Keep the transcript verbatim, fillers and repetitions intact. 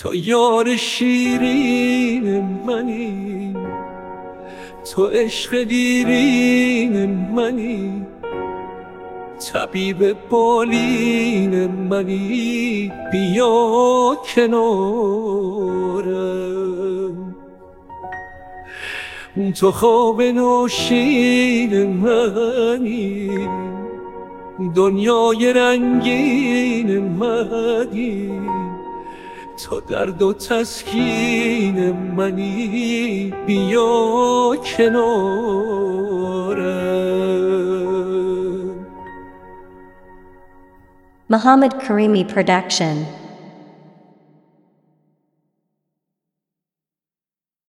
تو یار شیرین منی، تو عشق دیرین منی، طبیب بالین منی، بیا کنارم. تو خواب نوشین منی، دنیای رنگین منی، تو درد و تسکین منی، بیا کنارم. Muhammad Karimi Production.